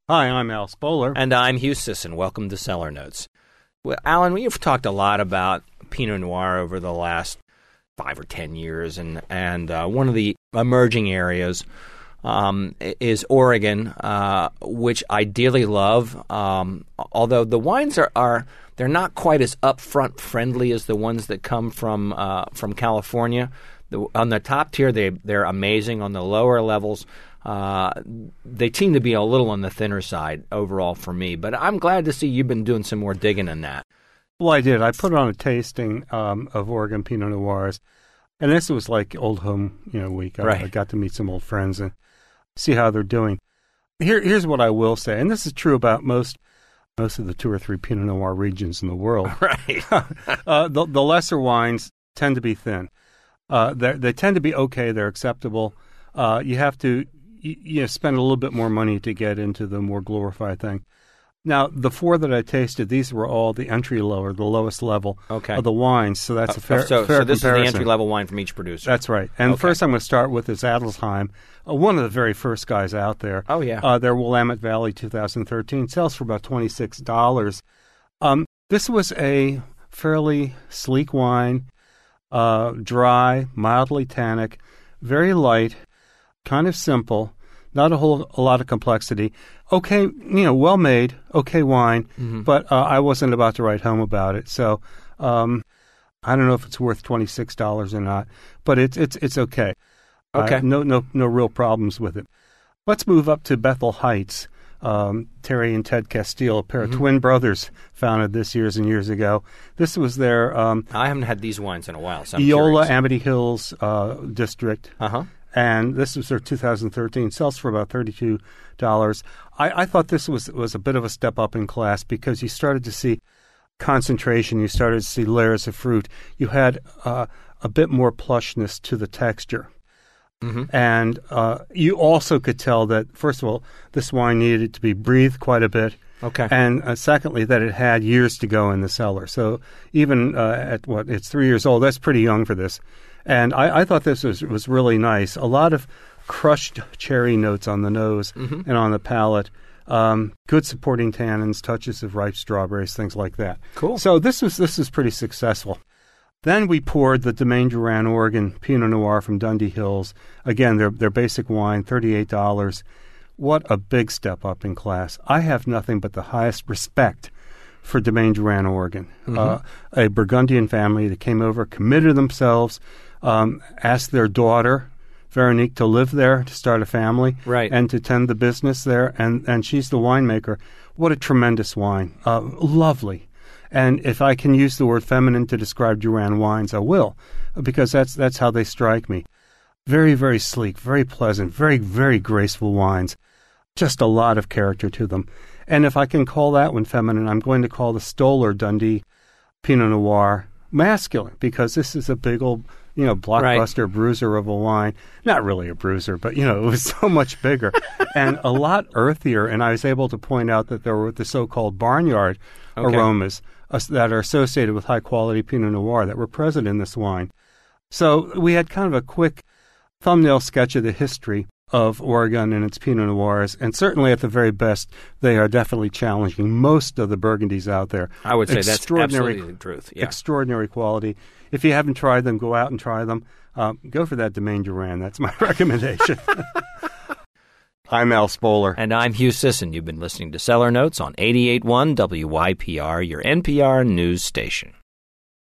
Hi, I'm Al Spoler. And I'm Hugh Sisson. Welcome to Cellar Notes. Well, Alan, we've talked a lot about Pinot Noir over the last 5 or 10 years, and one of the emerging areas is Oregon, which I dearly love. Although the wines they're not quite as upfront friendly as the ones that come from California. On the top tier, they're amazing. On the lower levels, they seem to be a little on the thinner side overall for me. But I'm glad to see you've been doing some more digging in that. Well, I did. I put on a tasting of Oregon Pinot Noirs, and this was like old home week. I got to meet some old friends and see how they're doing. Here's what I will say, and this is true about most of the 2 or 3 Pinot Noir regions in the world. Right. The lesser wines tend to be thin. They tend to be okay. They're acceptable. You have to spend a little bit more money to get into the more glorified thing. Now, the 4 that I tasted, these were all the entry level, the lowest level of the wines. So that's a fair So comparison. This is the entry level wine from each producer. That's right. And the first I'm going to start with is Adelsheim, one of the very first guys out there. Oh, yeah. Their Willamette Valley 2013 sells for about $26. This was a fairly sleek wine, dry, mildly tannic, very light, kind of simple, not a lot of complexity. Okay, well made, okay wine, but I wasn't about to write home about it. So I don't know if it's worth $26 or not, but it's okay. Okay. No real problems with it. Let's move up to Bethel Heights. Terry and Ted Castile, a pair of twin brothers, founded this years and years ago. This was their I haven't had these wines in a while, so I'm Eola curious. Amity Hills district. And this was their 2013. Sells for about $32. I thought this was a bit of a step up in class because you started to see concentration. You started to see layers of fruit. You had a bit more plushness to the texture. And you also could tell that, first of all, this wine needed to be breathed quite a bit. Okay. And secondly, that it had years to go in the cellar. So even it's 3 years old, that's pretty young for this. And I thought this was really nice. A lot of crushed cherry notes on the nose and on the palate. Good supporting tannins, touches of ripe strawberries, things like that. Cool. So this was pretty successful. Then we poured the Domaine Duran Oregon Pinot Noir from Dundee Hills. Again, their basic wine, $38. What a big step up in class. I have nothing but the highest respect for Domaine Duran Oregon. A Burgundian family that came over, committed themselves, asked their daughter, Veronique, to live there, to start a family, and to tend the business there, and she's the winemaker. What a tremendous wine. Lovely. And if I can use the word feminine to describe Duran wines, I will, because that's how they strike me. Very, very sleek, very pleasant, very, very graceful wines. Just a lot of character to them. And if I can call that one feminine, I'm going to call the Stoller Dundee Pinot Noir masculine, because this is a big old, blockbuster bruiser of a wine. Not really a bruiser, but, it was so much bigger and a lot earthier. And I was able to point out that there were the so-called barnyard aromas that are associated with high-quality Pinot Noir that were present in this wine. So we had kind of a quick thumbnail sketch of the history of Oregon and its Pinot Noirs, and certainly at the very best, they are definitely challenging most of the Burgundies out there. I would say that's absolutely the truth. Yeah. Extraordinary quality. If you haven't tried them, go out and try them. Go for that Domaine Duran. That's my recommendation. I'm Al Spoler. And I'm Hugh Sisson. You've been listening to Cellar Notes on 88.1 WYPR, your NPR news station.